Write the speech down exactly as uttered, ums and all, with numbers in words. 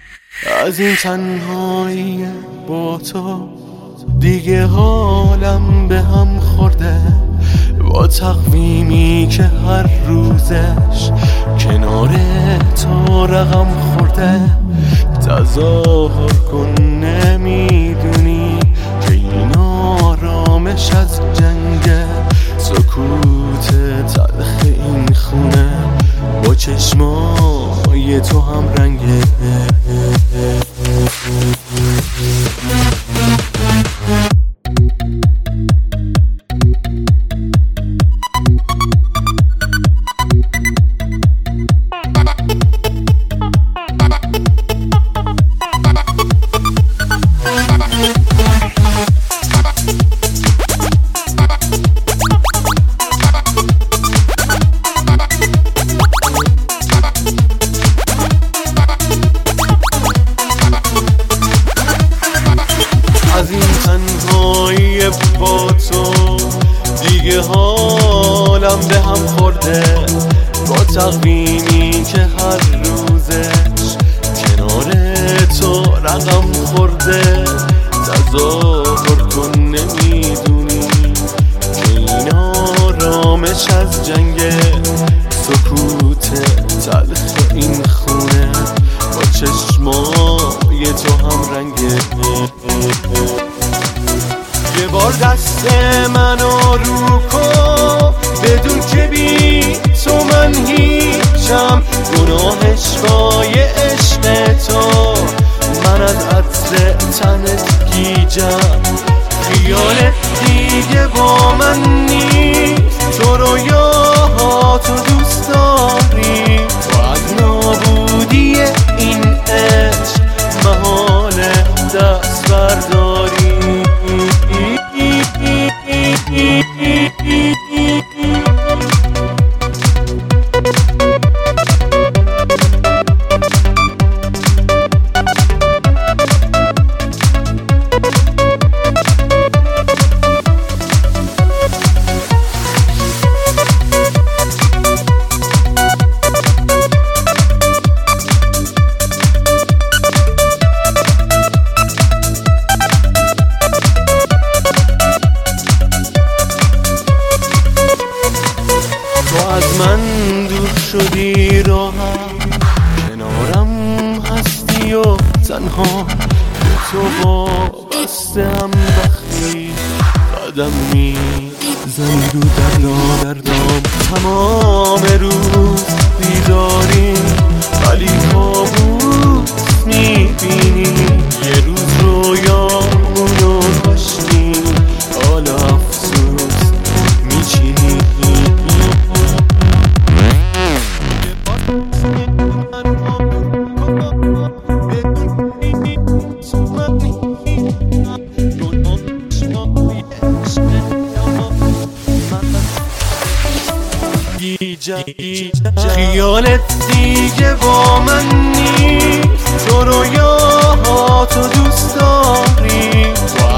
از این تنهایی با تو دیگه حالم به هم خورده، با تقویمی که هر روزش کنار تو رقم خورده. تظاهر کن نمیدونی که این آرامش از جنگه، سکوت تلخ این خونه با چشمای تو هم رنگه. از این تنهایی با تو دیگه حالم به هم خورده، با تقویمی که هر روزش کنار تو رقم خورده. تظاهر کن نمیدونی که این آرامش از جنگه، سکوت تلخ این خونه با چشمای تو هم رنگه. یه بار دست منو رو کن بدون که بی تو من هیچم، گناهش بای عشق تو من از عطر تنت گیجم. خیالت دیگه با من نیست، تو رویاهاتو دوست داری، تو از نابودی این عشق محال دست برداری. تو از من دور شدی راحت، کنارم هستی و تنها به تو وابسته‌ام. وقتی قدم میزنی رو در نادردام، تمام روز بیداری ولی کابوس میبینی. یه روز رویامونو کاشتی حالا افسوس میچینی. خیالت دیگه با من نیست، تو رویاهاتو دوست داری، تو